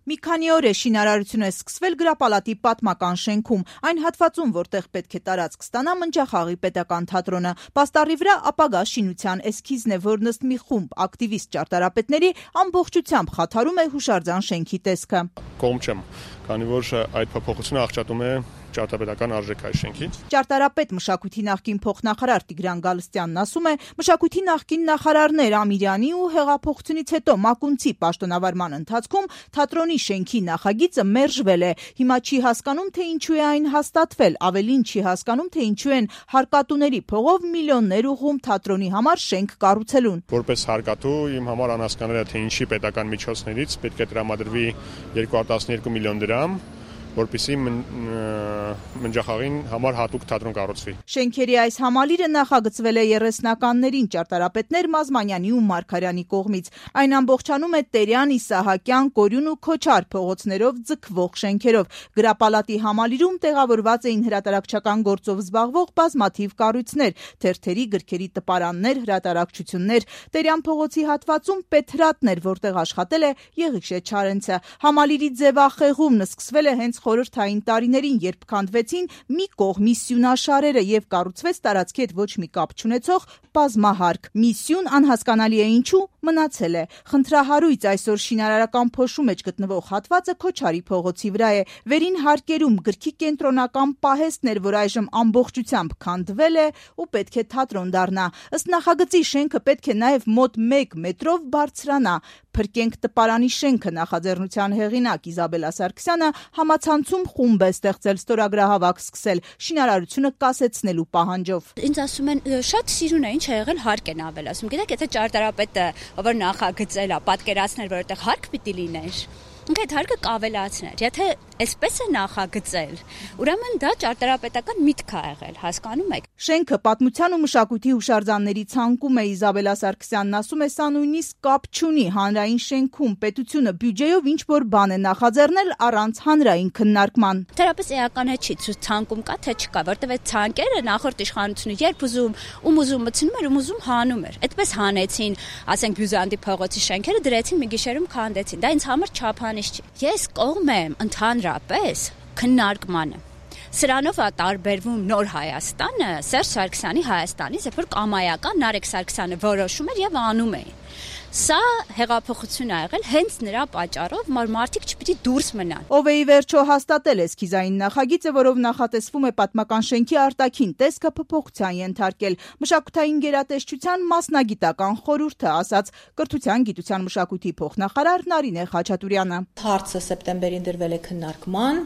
Մի քանի օր է շինարարություն է սկսվել Գրապալատի պատմական շենքում, այն հատվածում, որտեղ պետք է տարածք ստանա Մնջախաղի պետական թատրոնը։ Պաստառի վրա ապագա շինության էսքիզն է, որն ըստ մի խումբ ակտիվիստ ճարտարապետների ամբողջությամբ խաթարում է հուշարձան շենքի տեսքը։ Կողմ չեմ, քանի որ այդ փոփոխությունը աղճատում է ճարտարապետական արժեքը այս շենքից։ Ճարտարապետ մշակույթի նախկին փոխնախարար Տիգրան Գալստյանն ասում է, մշակույթի նախկին նախարարներ Ամիրյանի ու հեղափոխությունից հետո Մակունցի պաշտոնավարման ընթացքում թատրոնի շենքի նախագիծը մերժվել է։ Հիմա չի հասկանում, թե ինչու է այն հաստատվել, ավելին չի հասկանում, թե ինչու են հարկատուների փողով միլիոններ ուղղում թատրոնի համար շենք կառուցելուն։ Որպես հարկատու իմ համար անհասկանալի է, թե ինչի պետական միջոցներից պետք է տրամադրվի 212 միլիոն դրամ, որպեսզի Մնջախաղին համար հատուկ թատրոն կառուցվի։ Շենքերի այս համալիրը նախագծվել է 30-ականներին ճարտարապետներ Մազմանյանի ու Մարգարյանի կողմից։ Այն ամբողջանում է Տերյան, Իսահակյան, Կորյուն ու Քոչար փողոցներով ձգվող շենքերով։ Գրապալատի համալիրում տեղավորված էին հրատարակչական գործով զբաղվող բազմաթիվ կառույցներ, թերթերի, գրքերի տպարաններ, հրատարակչություններ։ Տերյան փողոցի հատվածում Պետրատն էր, որտեղ աշխատել է Եղիշե Չարենցը։ Համալիրի ձևախեղումն սկսվել է հենց խորհրդային տարիներին, երբ քանդվեցին մի կողմի սյունաշարերը եւ կառուցվեց տարածքի հետ ոչ մի կապ չունեցող բազմահարկ։ Միսյուն անհասկանալի է ինչու մնացել է։ Խնդրահարույց այսօր շինարարական փոշու մեջ գտնվող հատվածը Քոչարի փողոցի վրա է։ Վերին հարկերում գրքի կենտրոնական պահեստն էր, որ այժմ ամբողջությամբ քանդվել է ու պետք է թատրոն դառնա։ Ըստ նախագծի շենքը պետք է նաև մոտ 1 մետրով բարձրանա։ Փրկենք տպարանի շենքը նախաձեռնության հեղինակ Իզաբելլա Սարգսյանը համացանցում խումբ է ստեղծել ստորագրահավաք սկսել շինարարությունը կասեցնելու պահանջով։ Ինձ ասում են շատ սիրուն է, ինչ է եղել, հարկ են ավելացում։ Գիտեք, եթե ճարտարապետը, ով նախագծել է, պատկերացնել, որ այդտեղ հարկ պիտի լիներ, այդ հարկը կավելացներ։ Եթե այսպես է նախագծել, ուրեմն դա ճարտարապետական միտք է եղել, հասկանում եք։ Շենքը պատմության ու մշակույթի հուշարձանների ցանկում է Իզաբելլա Սարգսյանն ասում է, սա նույնիսկ կապ չունի հանրային շենքում պետությունը բյուջեով ինչ-որ բան է նախաձեռնել առանց հանրային քննարկման։ Թերապես էական է չի, ցանկում կա թե չկա, որտեղ այդ ցանկերը նախորդ իշխանությունը երբ ուզում մտցնում էր, ուզում հանում էր։ Այդպես հանեցին, ասենք Բյուզանդի փողոցի շենքերը դրեցին մի գիշերում քանդեցին։ Դա ինձ համար չափանիշ չի։ Ես կողմ եմ ընդհանրապես քննարկմանը։ Սրանով է տարբերվում նոր Հայաստանը Սերժ Սարգսյանի Հայաստանից, երբ որ կամայական Նարեկ Սարգսյանը որոշում էր եւ անում էր։ Սա հեղափոխություն է եղել հենց նրա պատճառով, որ մարդիկ չպիտի դուրս մնան։ Ով է ի վերջո հաստատել էսքիզային նախագիծը, որով նախատեսվում է պատմական շենքի արտաքին տեսքը փոփոխության ենթարկել։ Մշակութային գերատեսչության մասնագիտական խորհուրդը, ասաց Կրթության, գիտության, մշակույթի փոխնախարար Նարինե Խաչատուրյանը։ Հարցը սեպտեմբերին դրվել է քննարկման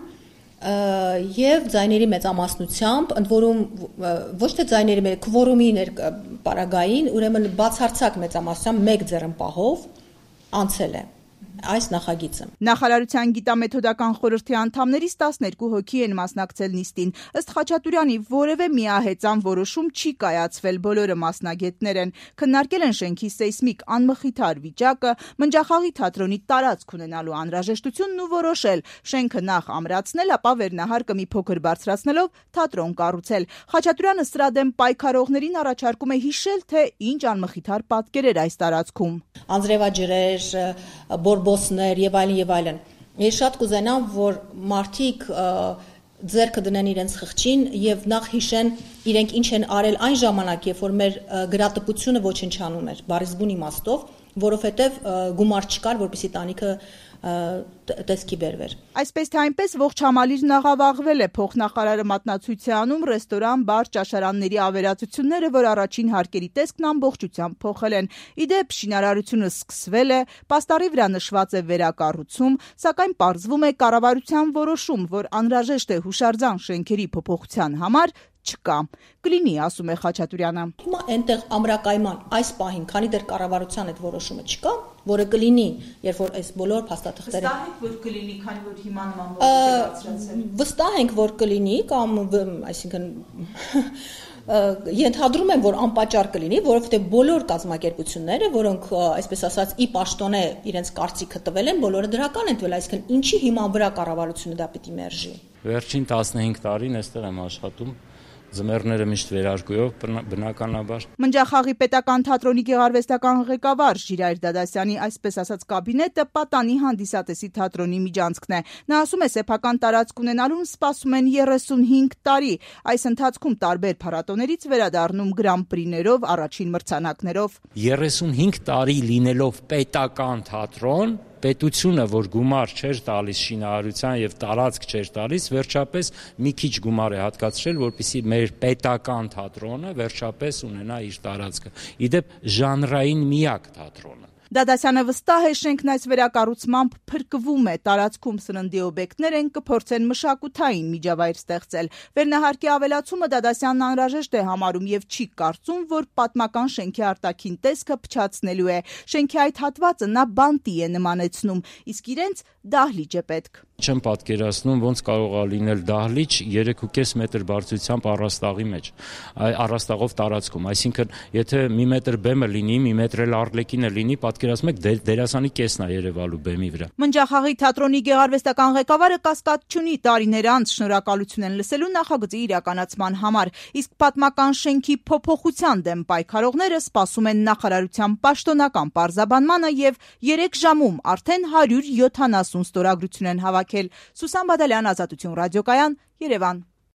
եւ ձայների մեծամասնությամբ, ընդ որում ոչ թե ձայների քվորումի պարագային, ուրեմն բացարձակ մեծամասնությամբ 1 ձեռնպահով անցել է այս նախագիծը։ Նախարարության գիտամեթոդական խորհրդի անդամներից 12 հոգի են մասնակցել նիստին։ Ըստ Խաչատուրյանի որևէ միահեծան որոշում չի կայացվել, բոլորը մասնագետներ են։ Քննարկել են շենքի սեյսմիկ անմխիթար վիճակը, Մնջախաղի թատրոնի տարածք ունենալու անհրաժեշտությունն ու որոշել շենքը նախ ամրացնել, ապա վերնահարկը մի փոքր բարձրացնելով թատրոն կառուցել։ Խաչատուրյանը սրա դեմ պայքարողներին առաջարկում է հիշել, թե ինչ անմխիթար պատկեր էր այս տարածքում։ Անձրևաջրեր, բորբոսներ եւ այլն։ Ես շատ կուզենամ, որ մարդիկ ձեռքը դնեն իրենց խղճին եւ նախ հիշեն իրենք ինչ են արել այն ժամանակ, երբ որ մեր գրատպությունը ոչնչանում էր, բառիզբուն իմաստով, որովհետեւ գումար չկար, որպեսզի տանիքը տեսքի բերվեր։ Այսպես թե այնպես ողջ համալիրն աղավաղվել է, փոխնախարարը մատնացույց է անում ռեստորան, բար, ճաշարանների ավերածությունները, որ առաջին հարկերի տեսքն ամբողջությամբ փոխել են։ Իդեպ շինարարությունը սկսվել է, պաստառի վրա նշված է վերակառուցում, սակայն պարզվում է կառավարության որոշում, որ անհրաժեշտ է հուշարձան շենքերի փոփոխության համար չկա։ Կլինի, ասում է Խաչատուրյանը։ Հիմա այնտեղ ամրակայման այս պահին, քանի դեռ կառավարության այդ որոշումը չկա, որը կլինի, երբ որ այս բոլոր փաստաթղթերը վստահ եք, որ կլինի, քանի որ հիմա նման որոշում է բարձրացել։ Վստահ ենք, որ կլինի, կամ այսինքն ենթադրում եմ, որ անպատճառ կլինի, որովհետև բոլոր կազմակերպությունները, որոնք այսպես ասած ի պաշտոնե իրենց կարծիքը տվել են, բոլորը դրական են տվել, այսինքն ինչի հիման վրա կառավարությունը դա պիտի մերժի։ Վերջին 15 տարին այստեղ եմ աշխատում, Ձմեռները միշտ վերարկուով բնականաբար։ Մնջախաղի պետական թատրոնի գեղարվեստական ղեկավար Ժիրայր Դադասյանի այսպես ասած կաբինետը պատանի հանդիսատեսի թատրոնի միջանցքն է։ Նա ասում է, սեփական տարածք ունենալուն սպասում են 35 տարի։ Այս ընթացքում տարբեր փառատոներից վերադառնում գրան-պրիներով, առաջին մրցանակներով։ 35 տարի լինելով պետական թատրոն, պետությունը, որ գումար չէր տալիս շինարարության եւ տարածք չէր տալիս, վերջապես մի քիչ գումար է հատկացրել, որպեսզի մեր պետական թատրոնը վերջապես ունենա իր տարածքը։ Իդեպ ժանրային միակ թատրոնը։ Դադասյանը վստահ է, շենքն այս վերակառուցմամբ փրկվում է, տարածքում սննդի օբյեկտներ են, կփորձեն մշակութային միջավայր ստեղծել։ Վերնահարկի ավելացումը Դադասյանն անհրաժեշտ է համարում եւ չի կարծում, որ պատմական շենքի արտաքին տեսքը փչացնելու է։ Շենքի այդ հատվածը նա բանտի է նմանեցնում, իսկ իրենց դահլիճ է պետք։ Չեմ պատկերացնում ոնց կարող է լինել դահլիճ 3.5 մետր բարձրությամբ առաստաղի մեջ, առաստաղով տարածքում, այսինքն եթե մի մետր բեմը լինի, մի մետր էլ Արլեկինը լինի, պատկերացնում եք դերասանի կեսն է երևալու բեմի վրա։ Մնջախաղի թատրոնի գեղարվեստական ղեկավարը կասկած չունի, տարիներ անց շնորհակալություն են լսելու նախագծի իրականացման համար, իսկ պատմական շենքի փոփոխության դեմ պայքարողները սպասում են նախարարության պաշտոնական պարզաբանմանը եւ 3 ժամում արդեն 170 ստորագրություն են հավաքել։ Սուսան Բադալյան, Ազատություն ռադիոկայան, Երևան։